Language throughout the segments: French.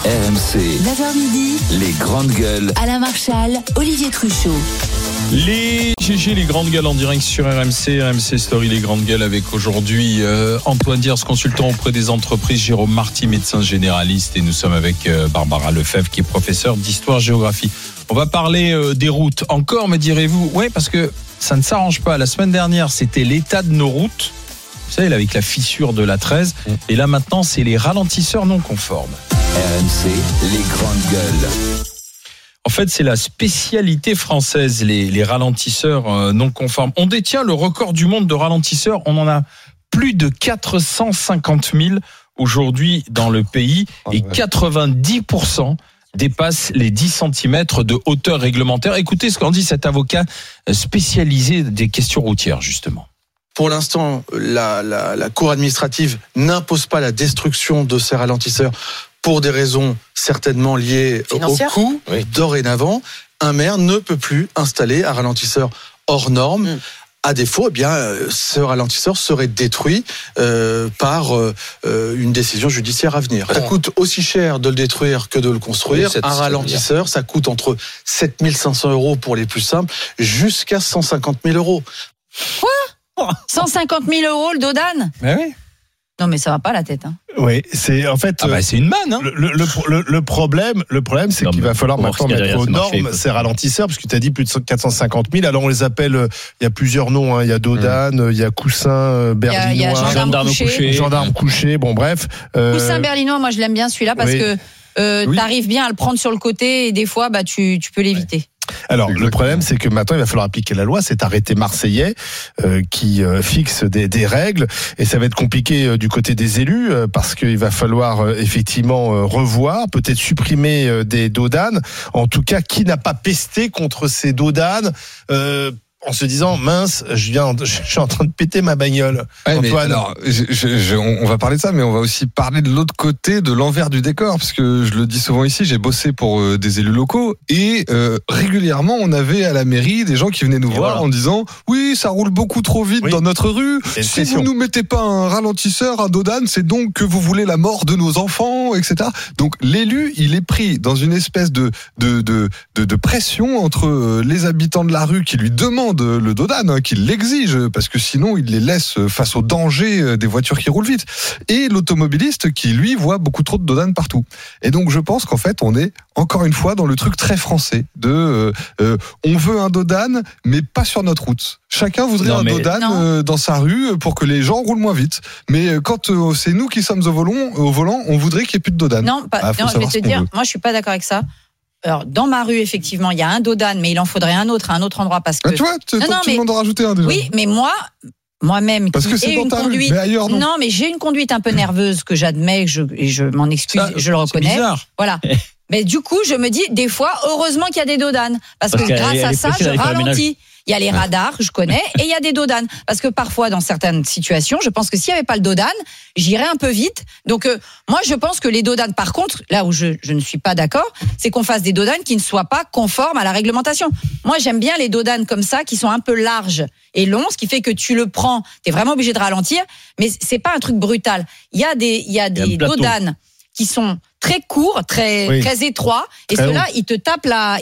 RMC, 9h midi, les grandes gueules. Alain Marchal, Olivier Truchot. Les grandes gueules en direct sur RMC Story, les grandes gueules avec aujourd'hui Antoine Diers, consultant auprès des entreprises, Jérôme Marty, médecin généraliste, et nous sommes avec Barbara Lefebvre qui est professeure d'histoire-géographie. On va parler des routes. Encore, me direz-vous? Oui, parce que ça ne s'arrange pas. La semaine dernière, c'était l'état de nos routes. Vous savez, avec la fissure de la 13. Et là, maintenant, c'est les ralentisseurs non conformes. RMC, les grandes gueules. En fait, c'est la spécialité française, les ralentisseurs non conformes. On détient le record du monde de ralentisseurs. On en a plus de 450 000 aujourd'hui dans le pays. Et 90% dépassent les 10 cm de hauteur réglementaire. Écoutez ce qu'en dit cet avocat spécialisé des questions routières, justement. Pour l'instant, la Cour administrative n'impose pas la destruction de ces ralentisseurs pour des raisons certainement liées au coût. Oui. Dorénavant, un maire ne peut plus installer un ralentisseur hors norme. À défaut, ce ralentisseur serait détruit par une décision judiciaire à venir. Ça coûte aussi cher de le détruire que de le construire. Un ralentisseur, ça coûte entre 7 500 € pour les plus simples, jusqu'à 150 000 €. Quoi ? 150 000 € le Dodane ? Ben oui. Non, mais ça va pas la tête. Oui, c'est en fait. C'est une manne. Le problème, c'est qu'il va falloir maintenant mettre aux normes ces ralentisseurs, parce que tu as dit plus de 450 000. Alors on les appelle. Il y a plusieurs noms. Il y a Dodane, il y a Coussin, Berlinois, il y a gendarme couché. Bon, bref. Coussin Berlinois, moi je l'aime bien celui-là parce que t'arrives bien à le prendre sur le côté et des fois, tu peux l'éviter. Alors, le problème, c'est que maintenant, il va falloir appliquer la loi, cet arrêté marseillais qui fixe des règles, et ça va être compliqué du côté des élus, parce qu'il va falloir effectivement revoir, peut-être supprimer des dodanes. En tout cas, qui n'a pas pesté contre ces dodanes en se disant mince, je suis en train de péter ma bagnole. Ouais, Antoine. Alors, on va parler de ça, mais on va aussi parler de l'autre côté, de l'envers du décor, parce que je le dis souvent ici, j'ai bossé pour des élus locaux, et régulièrement on avait à la mairie des gens qui venaient nous voir en disant oui, ça roule beaucoup trop vite dans notre rue. Si vous nous mettez pas un ralentisseur, un dodane, c'est donc que vous voulez la mort de nos enfants, etc. Donc l'élu, il est pris dans une espèce de pression entre les habitants de la rue qui lui demandent le dodane, qui l'exige, parce que sinon il les laisse face au danger des voitures qui roulent vite, et l'automobiliste qui lui voit beaucoup trop de dodane partout. Et donc je pense qu'en fait on est encore une fois dans le truc très français de on veut un dodane mais pas sur notre route. Chacun voudrait un dodane dans sa rue pour que les gens roulent moins vite, mais quand c'est nous qui sommes au volant, on voudrait qu'il n'y ait plus de dodane. Non, je vais te dire, moi je suis pas d'accord avec ça. Alors, dans ma rue, effectivement, il y a un dodane, mais il en faudrait un autre à un autre endroit parce que. Tu vois, tu demandes de rajouter un déjà. Oui, mais moi-même, parce que c'est dans ta rue, mais ailleurs non. Non, mais j'ai une conduite un peu nerveuse que j'admets, et je m'en excuse, je le reconnais. C'est bizarre. Voilà. Mais du coup, je me dis, des fois, heureusement qu'il y a des dodanes, parce que grâce à ça, je ralentis. Il y a les radars, je connais, et il y a des dodanes. Parce que parfois, dans certaines situations, je pense que s'il n'y avait pas le dodane, j'irais un peu vite. Donc, moi, je pense que les dodanes, par contre, là où je ne suis pas d'accord, c'est qu'on fasse des dodanes qui ne soient pas conformes à la réglementation. Moi, j'aime bien les dodanes comme ça, qui sont un peu larges et longs, ce qui fait que tu le prends, t'es vraiment obligé de ralentir, mais c'est pas un truc brutal. Il y a des dodanes qui sont très courts, très étroits, et ceux-là, ils te tapent la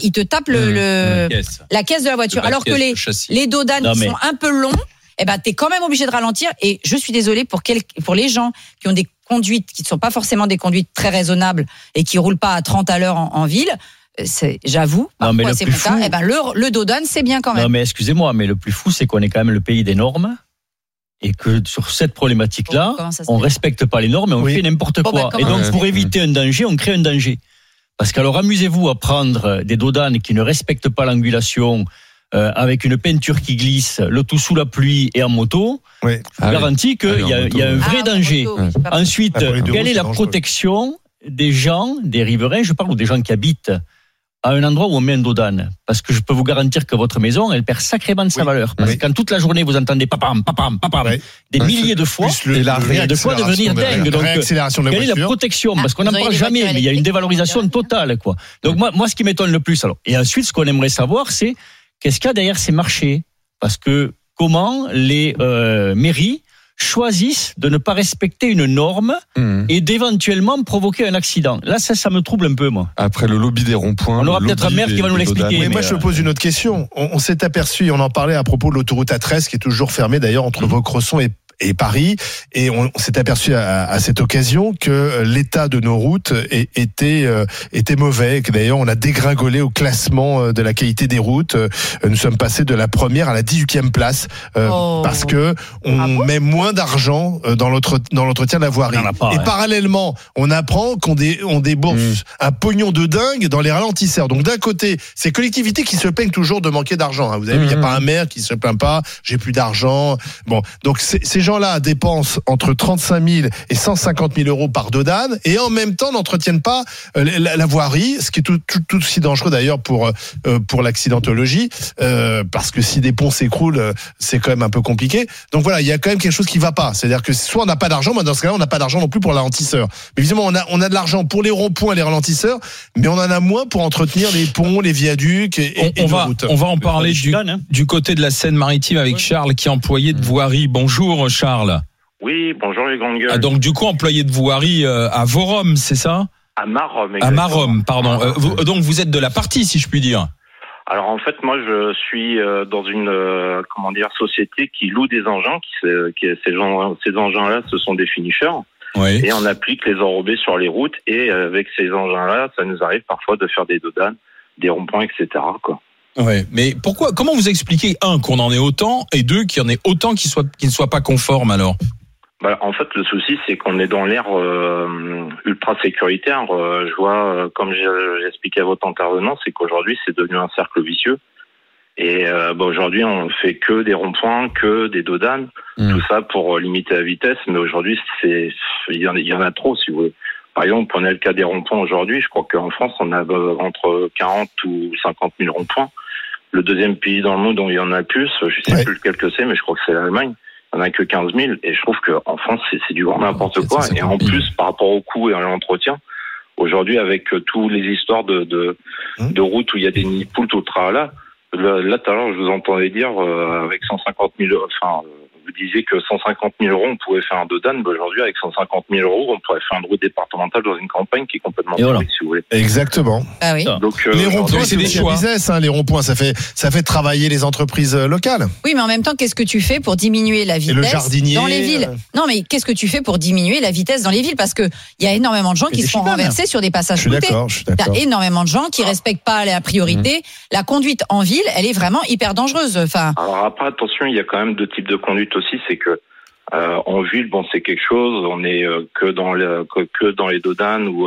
caisse de la voiture. Alors que les dodanes qui sont un peu longs, t'es quand même obligé de ralentir. Et je suis désolée pour les gens qui ont des conduites qui ne sont pas forcément des conduites très raisonnables et qui roulent pas à 30 à l'heure en ville. J'avoue, parfois c'est mon cas. Le dodane, c'est bien quand même. Non, mais excusez-moi, mais le plus fou, c'est qu'on est quand même le pays des normes. Et que sur cette problématique-là, on respecte pas les normes et on fait n'importe quoi. Et donc, pour éviter un danger, on crée un danger. Parce qu'alors, amusez-vous à prendre des dodanes qui ne respectent pas l'angulation, avec une peinture qui glisse, le tout sous la pluie et en moto. Je vous garantis qu'il y a un vrai danger. Ensuite, quelle est la protection des gens, des riverains, je parle, ou des gens qui habitent à un endroit où on met un dodane, parce que je peux vous garantir que votre maison, elle perd sacrément de sa valeur. Parce que quand toute la journée vous entendez papam, des milliers de fois, de fois devenir dingue. Donc, quelle est la protection? Parce qu'on n'en parle jamais, mais il y a une dévalorisation totale, quoi. Donc moi, ce qui m'étonne le plus, alors, et ensuite, ce qu'on aimerait savoir, c'est qu'est-ce qu'il y a derrière ces marchés? Parce que comment les mairies choisissent de ne pas respecter une norme et d'éventuellement provoquer un accident. Là, ça me trouble un peu, moi. Après le lobby des ronds-points. On aura peut-être un maire qui va nous l'expliquer. Mais moi, je pose une autre question. On s'est aperçu, on en parlait à propos de l'autoroute A13, qui est toujours fermée d'ailleurs entre Vaucresson et Paris, et on s'est aperçu à cette occasion que l'état de nos routes était mauvais, que d'ailleurs on a dégringolé au classement de la qualité des routes. Nous sommes passés de la première à la 18e place parce que on met moins d'argent dans l'entretien de la voirie. Et parallèlement, on apprend qu'on débourse un pognon de dingue dans les ralentisseurs. Donc d'un côté, ces collectivités qui se plaignent toujours de manquer d'argent. Vous avez vu, il n'y a pas un maire qui se plaint pas, j'ai plus d'argent. Bon, donc ces gens-là dépensent entre 35 000 et 150 000 euros par dodane et en même temps n'entretiennent pas la voirie, ce qui est tout aussi dangereux d'ailleurs pour l'accidentologie, parce que si des ponts s'écroulent, c'est quand même un peu compliqué. Donc voilà, il y a quand même quelque chose qui va pas. C'est-à-dire que soit on n'a pas d'argent, mais dans ce cas-là, on n'a pas d'argent non plus pour le ralentisseur. Mais évidemment, on a de l'argent pour les ronds-points et les ralentisseurs, mais on en a moins pour entretenir les ponts, les viaducs et les routes. On va en parler du côté de la Seine-Maritime avec Charles, qui est employé de voirie. Bonjour Charles. Oui, bonjour les grandes gueules. Donc du coup, employé de voirie à Vorom, c'est ça ? À Marom, exactement. À Marom, pardon. Donc vous êtes de la partie, si je puis dire. Alors en fait, moi je suis dans une société qui loue des engins, ces engins-là, ce sont des finishers. Oui. Et on applique les enrobés sur les routes, et avec ces engins-là, ça nous arrive parfois de faire des dodanes, des ronds-points, etc., quoi. Ouais, mais comment vous expliquez, qu'on en ait autant, et deux, qu'il y en ait autant qui ne soient pas conformes, alors? En fait, le souci, c'est qu'on est dans l'ère ultra sécuritaire. Je vois, comme j'expliquais à votre intervenant, c'est qu'aujourd'hui, c'est devenu un cercle vicieux. Et aujourd'hui, on fait que des ronds-points, que des dodanes, tout ça pour limiter la vitesse. Mais aujourd'hui, il y en a trop, si vous voulez. Par exemple, prenez le cas des ronds-points aujourd'hui. Je crois qu'en France, on a entre 40 ou 50 000 ronds-points. Le deuxième pays dans le monde dont il y en a le plus, je ne sais plus lequel que c'est, mais je crois que c'est l'Allemagne. Il n'y en a que 15 000. Et je trouve qu'en France, c'est du grand n'importe quoi. Et en plus, par rapport au coût et à l'entretien, aujourd'hui, avec tous les histoires de routes où il y a des nids de poules, tout le tralala, là, tout à l'heure, je vous entendais dire, avec 150 000 euros, vous disiez que 150 000 euros, on pouvait faire un dodane. Aujourd'hui, avec 150 000 euros, on pourrait faire une route départementale dans une campagne qui est complètement publique, si vous voulez. Exactement. Ah oui. Donc, les ronds-points, c'est des choix. Business, les ronds-points, ça fait travailler les entreprises locales. Oui, mais en même temps, qu'est-ce que tu fais pour diminuer la vitesse dans les villes ? Non, mais qu'est-ce que tu fais pour diminuer la vitesse dans les villes ? Parce que il y a énormément de gens qui se font renverser sur des passages boutés. Je suis d'accord. Il y a énormément de gens qui respectent pas la priorité. La conduite en ville, elle est vraiment hyper dangereuse. Alors après, attention, il y a quand même deux types de conduite aussi. C'est que en ville, c'est quelque chose. On est que dans les dodanes ou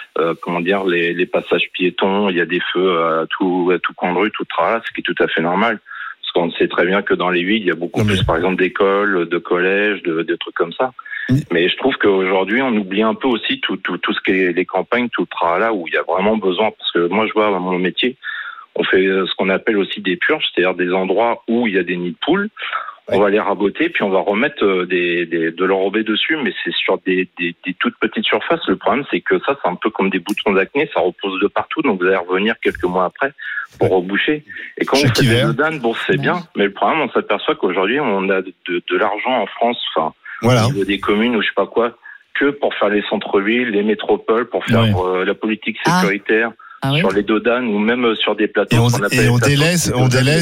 les passages piétons. Il y a des feux à tout coin de rue, tout tralala, ce qui est tout à fait normal. Parce qu'on sait très bien que dans les villes, il y a beaucoup plus, par exemple, d'écoles, de collèges, de trucs comme ça. Mais je trouve qu'aujourd'hui, on oublie un peu aussi tout ce qui est les campagnes, tout le tralala, où il y a vraiment besoin. Parce que moi, je vois dans mon métier, on fait ce qu'on appelle aussi des purges, c'est-à-dire des endroits où il y a des nids de poules. On va les raboter, puis on va remettre de l'enrobé dessus, mais c'est sur des toutes petites surfaces. Le problème, c'est que ça, c'est un peu comme des boutons d'acné, ça repose de partout, donc vous allez revenir quelques mois après pour reboucher. Et quand on fait des dodanes, c'est bien, mais le problème, on s'aperçoit qu'aujourd'hui, on a de l'argent en France, au niveau des communes ou je sais pas quoi, que pour faire les centres-villes, les métropoles, pour faire la politique sécuritaire. Sur les dodanes ou même sur des plateaux. Et on délaisse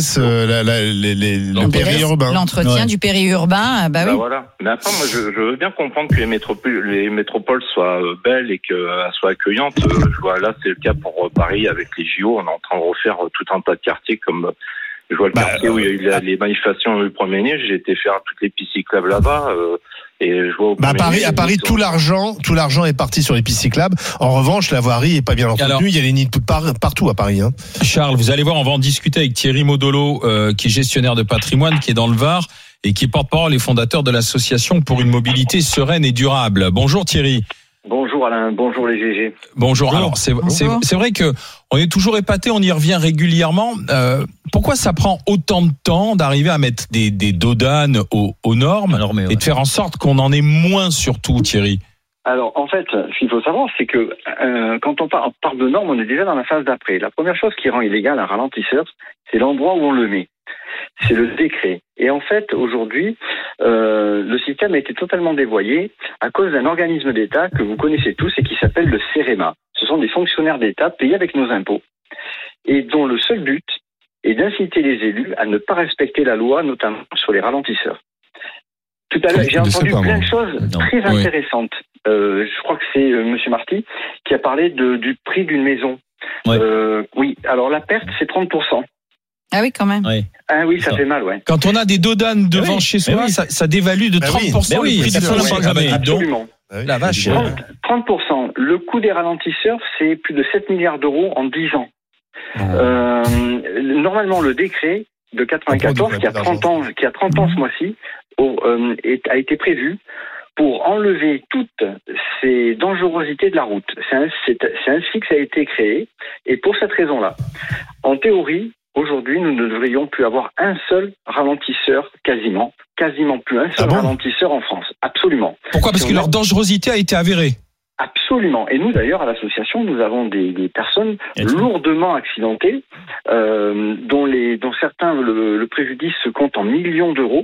le périurbain. L'entretien du périurbain, oui. Voilà. Mais après, moi, je veux bien comprendre que les métropoles soient belles et qu'elles soient accueillantes. Je vois là, c'est le cas pour Paris avec les JO. On est en train de refaire tout un tas de quartiers comme. Je vois le quartier où il y a eu les manifestations le 1er mai. J'ai été faire toutes les pistes cyclables là-bas. Et je vois à Paris, tout l'argent est parti sur les pistes cyclables. En revanche, la voirie est pas bien entretenue. Il y a les nids de poules partout à Paris. Charles, vous allez voir, on va en discuter avec Thierry Modolo, qui est gestionnaire de patrimoine, qui est dans le Var et qui est porte-parole et fondateur de l'association pour une mobilité sereine et durable. Bonjour Thierry. Bonjour Alain, bonjour les GG. Bonjour. Alors c'est vrai que on est toujours épaté, on y revient régulièrement. Pourquoi ça prend autant de temps d'arriver à mettre des dodanes aux normes et de faire en sorte qu'on en ait moins surtout, Thierry? Alors en fait, ce qu'il faut savoir, c'est que quand on parle de normes, on est déjà dans la phase d'après. La première chose qui rend illégal un ralentisseur, c'est l'endroit où on le met. C'est le décret. Et en fait, aujourd'hui, le système a été totalement dévoyé à cause d'un organisme d'État que vous connaissez tous et qui s'appelle le CEREMA. Ce sont des fonctionnaires d'État payés avec nos impôts et dont le seul but est d'inciter les élus à ne pas respecter la loi, notamment sur les ralentisseurs. Tout à l'heure, j'ai entendu plein de choses très intéressantes. Je crois que c'est Monsieur Marty qui a parlé du prix d'une maison. Oui, alors la perte, c'est 30%. Ah oui, quand même. Ah oui, ça fait mal, ouais. Quand on a des dodanes devant chez soi, ça dévalue de 30% le prix des absolument. La vache. 30%. Le coût des ralentisseurs, c'est plus de 7 milliards d'euros en 10 ans. Normalement, le décret de 94, qui a 30 ans ce mois-ci, a été prévu pour enlever toutes ces dangerosités de la route. C'est ainsi que ça a été créé. Et pour cette raison-là, en théorie, aujourd'hui, nous ne devrions plus avoir un seul ralentisseur, quasiment plus un seul ralentisseur en France. Absolument. Pourquoi ? Parce que leur dangerosité a été avérée. Absolument. Et nous, d'ailleurs, à l'association, nous avons des personnes lourdement accidentées, dont certains, le préjudice se compte en millions d'euros.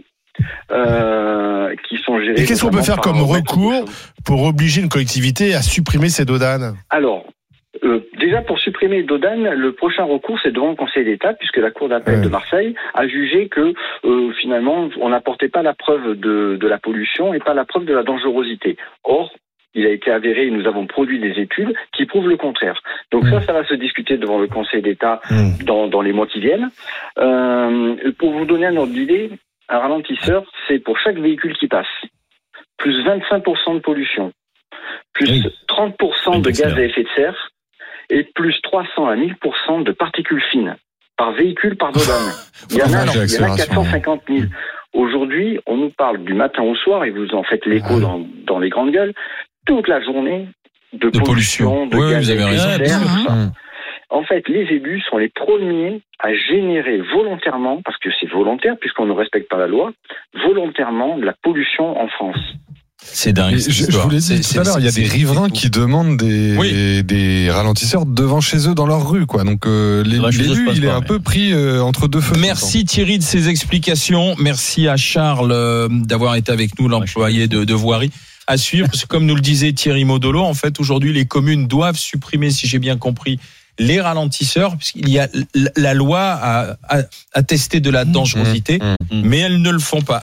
Qui sont gérés. Et qu'est-ce qu'on peut faire comme recours pour obliger une collectivité à supprimer ces dodanes ? Alors, déjà pour supprimer les dodanes, le prochain recours c'est devant le Conseil d'État, puisque la Cour d'appel de Marseille a jugé que finalement on n'apportait pas la preuve de la pollution et pas la preuve de la dangerosité. Or, il a été avéré, et nous avons produit des études qui prouvent le contraire. Donc ça va se discuter devant le Conseil d'État dans les mois qui viennent. Pour vous donner un ordre d'idée, un ralentisseur, c'est pour chaque véhicule qui passe. Plus 25% de pollution, plus 30% de gaz à effet de serre, et plus 300 à 1000% de particules fines par véhicule, par dodane. Il y en a 450 000. Aujourd'hui, on nous parle du matin au soir, et vous en faites l'écho dans les grandes gueules, toute la journée de pollution, de gaz à effet de serre, tout ça. En fait, les élus sont les premiers à générer volontairement, parce que c'est volontaire puisqu'on ne respecte pas la loi, volontairement de la pollution en France. C'est dingue. Je vous l'ai dit tout à l'heure, il y a des riverains qui demandent des ralentisseurs devant chez eux dans leur rue, quoi. Donc l'élu, il est un peu pris entre deux feux. Merci Thierry de ces explications. Merci à Charles d'avoir été avec nous, l'employé de voirie. À suivre, parce que comme nous le disait Thierry Modolo, en fait, aujourd'hui, les communes doivent supprimer, si j'ai bien compris, les ralentisseurs, puisqu'il y a la loi à tester de la dangerosité, mais elles ne le font pas.